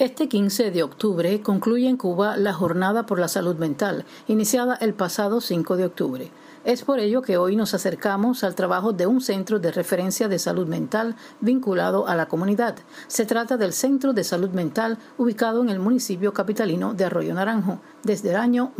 Este 15 de octubre concluye en Cuba la Jornada por la Salud Mental, iniciada el pasado 5 de octubre. Es por ello que hoy nos acercamos al trabajo de un centro de referencia de salud mental vinculado a la comunidad. Se trata del Centro de Salud Mental ubicado en el municipio capitalino de Arroyo Naranjo desde el año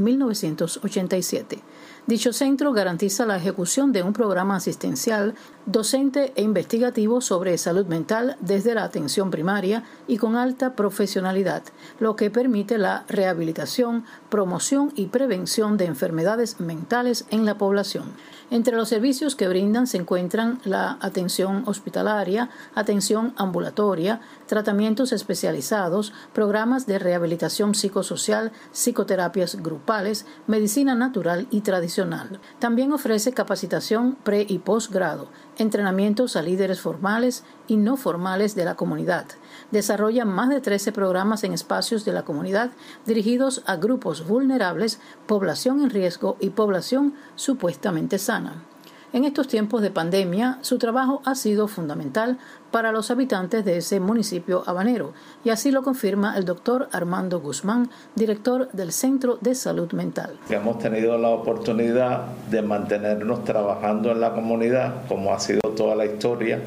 1987. Dicho centro garantiza la ejecución de un programa asistencial, docente e investigativo sobre salud mental desde la atención primaria y con alta profesionalidad, lo que permite la rehabilitación, promoción y prevención de enfermedades mentales en la población. Entre los servicios que brindan se encuentran la atención hospitalaria, atención ambulatoria, tratamientos especializados, programas de rehabilitación psicosocial, psicoterapias grupales, medicina natural y tradicional. También ofrece capacitación pre- y posgrado, entrenamientos a líderes formales y no formales de la comunidad. Desarrolla más de 13 programas en espacios de la comunidad dirigidos a grupos vulnerables, población en riesgo y población supuestamente sana. En estos tiempos de pandemia, su trabajo ha sido fundamental para los habitantes de ese municipio habanero, y así lo confirma el doctor Armando Guzmán, director del Centro de Salud Mental. Hemos tenido la oportunidad de mantenernos trabajando en la comunidad, como ha sido toda la historia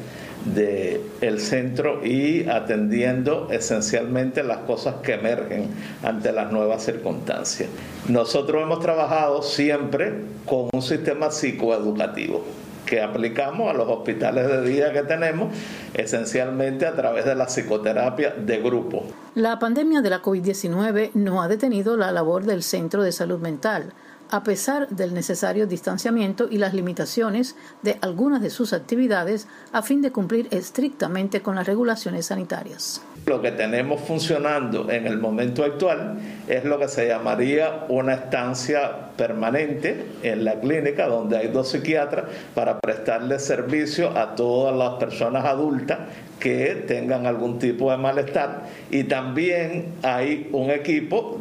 del centro, y atendiendo esencialmente las cosas que emergen ante las nuevas circunstancias. Nosotros hemos trabajado siempre con un sistema psicoeducativo que aplicamos a los hospitales de día que tenemos, esencialmente a través de la psicoterapia de grupo. La pandemia de la COVID-19 no ha detenido la labor del Centro de Salud Mental, a pesar del necesario distanciamiento y las limitaciones de algunas de sus actividades a fin de cumplir estrictamente con las regulaciones sanitarias. Lo que tenemos funcionando en el momento actual es lo que se llamaría una estancia permanente en la clínica, donde hay 2 psiquiatras para prestarle servicio a todas las personas adultas que tengan algún tipo de malestar, y también hay un equipo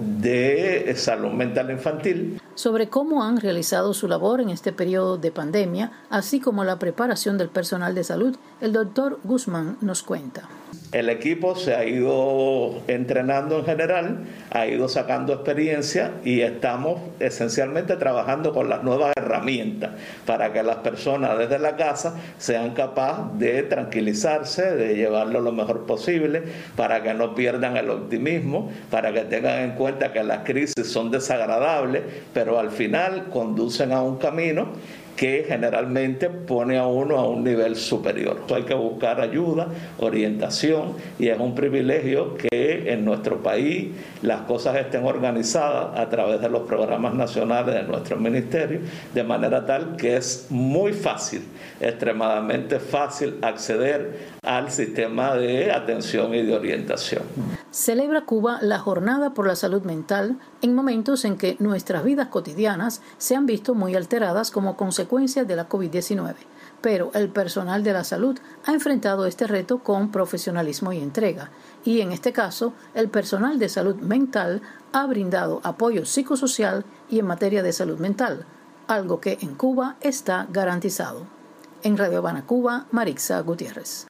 de salud mental infantil. Sobre cómo han realizado su labor en este periodo de pandemia, así como la preparación del personal de salud, el doctor Guzmán nos cuenta. El equipo se ha ido entrenando en general, ha ido sacando experiencia, y estamos esencialmente trabajando con las nuevas herramientas para que las personas desde la casa sean capaces de tranquilizarse, de llevarlo lo mejor posible, para que no pierdan el optimismo, para que tengan en cuenta que las crisis son desagradables, pero al final conducen a un camino que generalmente pone a uno a un nivel superior. Hay que buscar ayuda, orientación, y es un privilegio que en nuestro país las cosas estén organizadas a través de los programas nacionales de nuestro ministerio, de manera tal que es muy fácil, extremadamente fácil acceder al sistema de atención y de orientación. Celebra Cuba la Jornada por la Salud Mental en momentos en que nuestras vidas cotidianas se han visto muy alteradas como consecuencia de la COVID-19, pero el personal de la salud ha enfrentado este reto con profesionalismo y entrega, y en este caso el personal de salud mental ha brindado apoyo psicosocial y en materia de salud mental, algo que en Cuba está garantizado. En Radio Habana, Cuba, Marixa Gutiérrez.